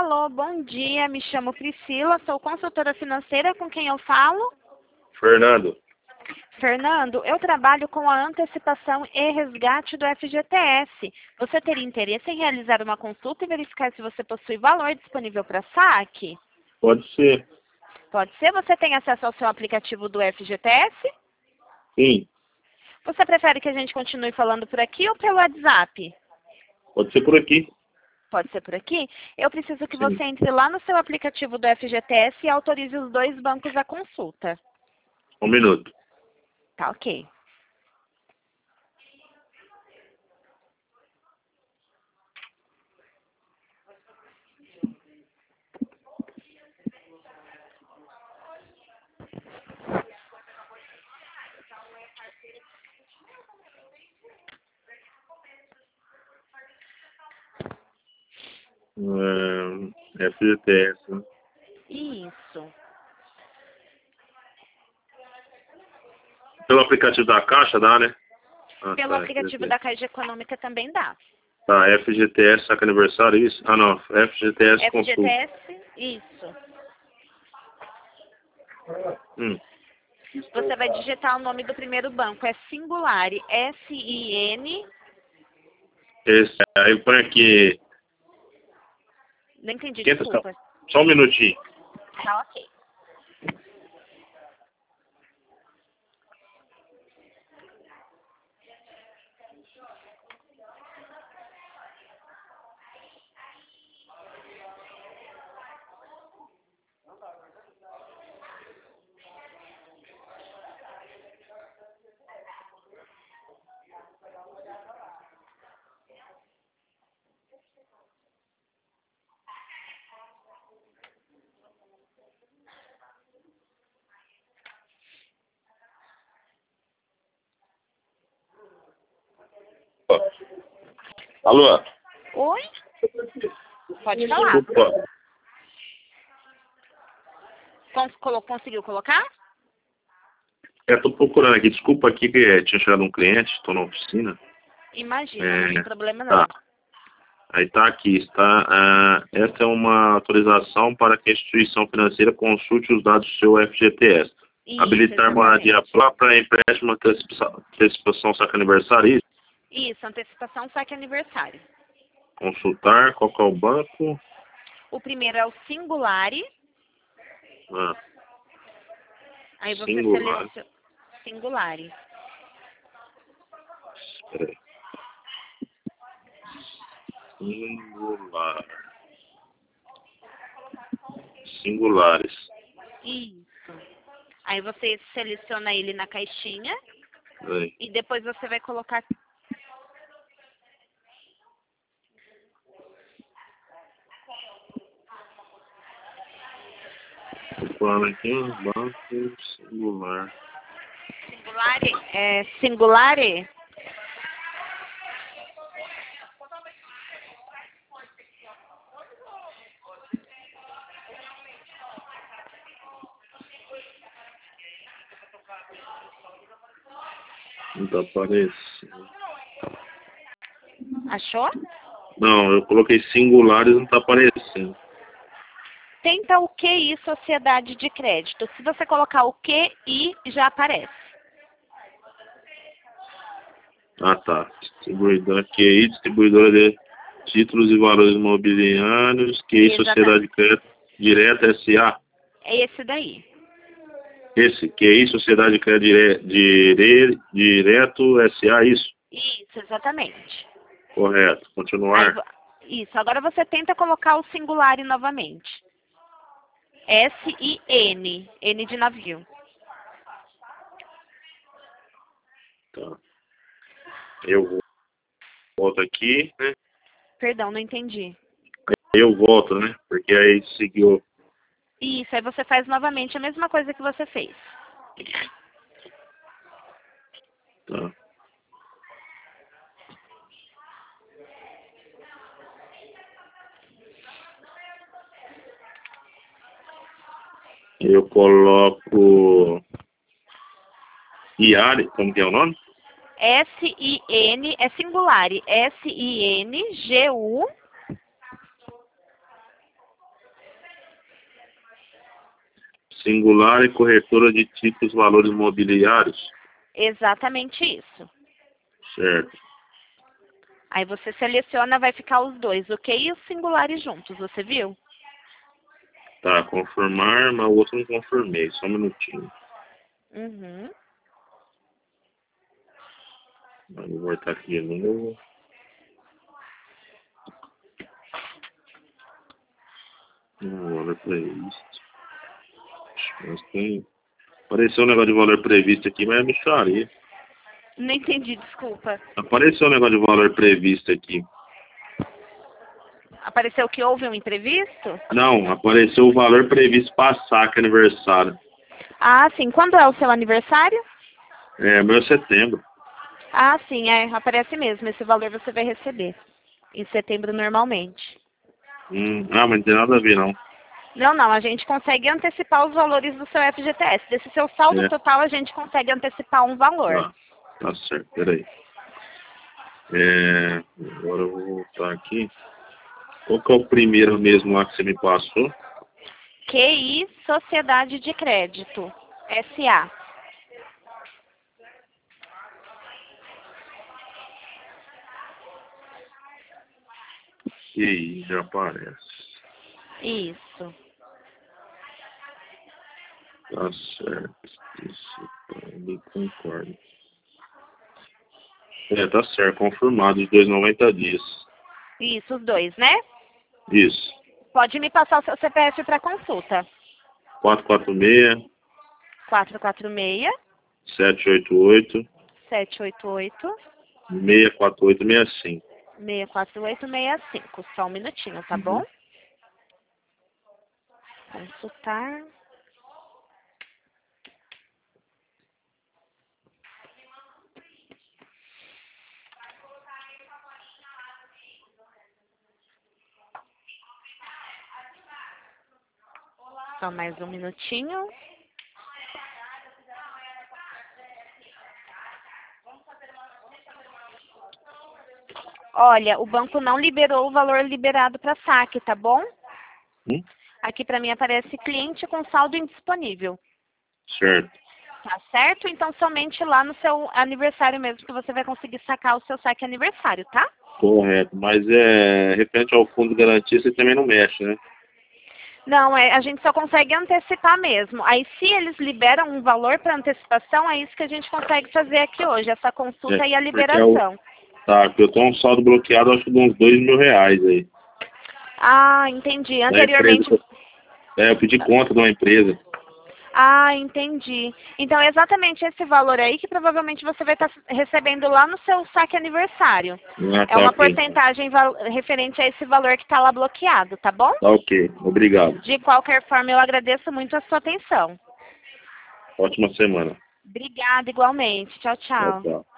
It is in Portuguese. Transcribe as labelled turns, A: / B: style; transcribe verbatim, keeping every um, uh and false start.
A: Alô, bom dia, me chamo Priscila, sou consultora financeira, com quem eu falo?
B: Fernando.
A: Fernando, eu trabalho com a antecipação e resgate do F G T S. Você teria interesse em realizar uma consulta e verificar se você possui valor disponível para saque?
B: Pode ser.
A: Pode ser? Você tem acesso ao seu aplicativo do F G T S?
B: Sim.
A: Você prefere que a gente continue falando por aqui ou pelo WhatsApp?
B: Pode ser por aqui.
A: Pode ser por aqui? Eu preciso que
B: Sim.
A: você entre lá no seu aplicativo do F G T S e autorize os dois bancos à consulta.
B: Um minuto.
A: Tá, ok.
B: É, F G T S. Né?
A: Isso.
B: Pelo aplicativo da Caixa dá, né? Ah,
A: Pelo
B: tá,
A: aplicativo
B: F G T S.
A: da Caixa Econômica também dá.
B: Tá, F G T S, saca aniversário, isso? Ah, não. F G T S
A: F G T
B: consulta.
A: S, isso.
B: Hum.
A: Você vai digitar o nome do primeiro banco. É Singulari. S I N.
B: Esse, aí põe aqui.
A: Não entendi,
B: quinhentos
A: desculpa.
B: Só um minutinho.
A: Tá, ok.
B: Alô?
A: Oi? Pode falar.
B: Desculpa.
A: Cons colo- conseguiu colocar?
B: É, tô procurando aqui. Desculpa aqui que é, tinha chegado um cliente, tô na oficina.
A: Imagina,
B: É,
A: não tem problema não.
B: tá. Aí tá aqui, está. Ah, esta é uma autorização para que a instituição financeira consulte os dados do seu F G T S.
A: Isso,
B: Habilitar moradia
A: exatamente.
B: própria, empréstimo, antecipação, antecipação saca aniversário. Isso.
A: Isso, antecipação, saque aniversário.
B: Consultar, qual que é o banco?
A: O primeiro é o Singulari.
B: Ah,
A: Aí você
B: Singular.
A: seleciona Singulari.
B: Espera aí. Singular. Singulares.
A: Isso. Aí você seleciona ele na caixinha
B: Aí.
A: e depois você vai colocar.
B: Procurando aqui, banco singular.
A: Singulari? É Singulari?
B: Não tá aparecendo.
A: Achou?
B: Não, eu coloquei singulares, não tá aparecendo.
A: Tenta o Q I Sociedade de Crédito. Se você colocar o Q I, já aparece.
B: Ah, tá. Distribuidora Q I, distribuidora de títulos e valores imobiliários, Q I
A: Exatamente.
B: Sociedade de Crédito Direta S A.
A: É esse daí.
B: Esse, Q I Sociedade de Crédito Dire, Dire, Direto S A, isso?
A: Isso, exatamente.
B: Correto.
A: Aí,
B: Continuar.
A: vo- isso. Agora você tenta colocar o Singulari novamente. S I N. N de navio.
B: Tá. Eu vou- volto aqui, né?
A: Perdão, não entendi.
B: Eu volto, né? Porque aí seguiu.
A: Isso, aí você faz novamente a mesma coisa que você fez.
B: Tá. Eu coloco I A R, como que é o nome?
A: S I N, é Singulari. S I N G U
B: Singular e corretora de títulos valores imobiliários?
A: Exatamente isso.
B: Certo.
A: Aí você seleciona, vai ficar os dois, ok? E os singulares juntos, você viu?
B: Tá, confirmar, mas o outro não confirmei, só um minutinho.
A: Uhum.
B: Vou voltar aqui de novo. Hum, valor previsto. Mas tem... Apareceu um negócio de valor previsto aqui, mas é mixaria.
A: Não entendi, desculpa.
B: Apareceu um negócio de valor previsto aqui.
A: Apareceu que houve um imprevisto?
B: Não, apareceu o valor previsto para saque aniversário.
A: Ah, sim. Quando é o seu aniversário?
B: É, meu é setembro.
A: Ah, sim, é. Aparece mesmo. Esse valor você vai receber. Em setembro, normalmente.
B: Hum, ah, mas não tem nada a ver, não.
A: Não, não. A gente consegue antecipar os valores do seu F G T S. Desse seu saldo
B: É.
A: total, a gente consegue antecipar um valor.
B: Tá, tá certo, peraí. É, agora eu vou voltar aqui. Qual que é o primeiro mesmo lá que você me passou?
A: Q I Sociedade de Crédito. S A.
B: E aí, já aparece.
A: Isso.
B: Tá certo. Isso, eu concordo. É, tá certo, confirmado, os dois noventa dias.
A: Isso, os dois, né?
B: Isso.
A: Pode me passar o seu C P F para consulta.
B: quatro quatro seis,
A: quatro quatro seis,
B: sete oito oito,
A: sete oito oito,
B: seis quatro oito seis cinco.
A: seis quatro oito seis cinco. Só um minutinho, tá
B: Uhum.
A: bom? Consultar. Só mais um minutinho. Olha, o banco não liberou o valor liberado para saque, tá bom?
B: Hum?
A: Aqui para mim aparece cliente com saldo indisponível.
B: Certo.
A: Tá certo? Então somente lá no seu aniversário mesmo que você vai conseguir sacar o seu saque aniversário, tá?
B: Correto. Mas é referente ao fundo de garantia, você também não mexe, né?
A: Não, é, a gente só consegue antecipar mesmo. Aí se eles liberam um valor para antecipação, é isso que a gente consegue fazer aqui hoje, essa consulta
B: É,
A: e a
B: porque é o-
A: liberação.
B: Tá, porque eu tô um saldo bloqueado, acho que de uns dois mil reais aí.
A: Ah, entendi.
B: Da
A: Anteriormente.
B: empresa. É, eu pedi conta de uma empresa.
A: Ah, entendi. Então é exatamente esse valor aí que provavelmente você vai estar recebendo lá no seu saque aniversário.
B: Ah,
A: É
B: tá
A: uma
B: ok.
A: porcentagem val- referente a esse valor que está lá bloqueado, tá bom?
B: Tá ok. Obrigado.
A: De qualquer forma, eu agradeço muito a sua atenção.
B: Ótima semana.
A: Obrigada, igualmente. Tchau,
B: Tchau,
A: tchau.
B: tchau.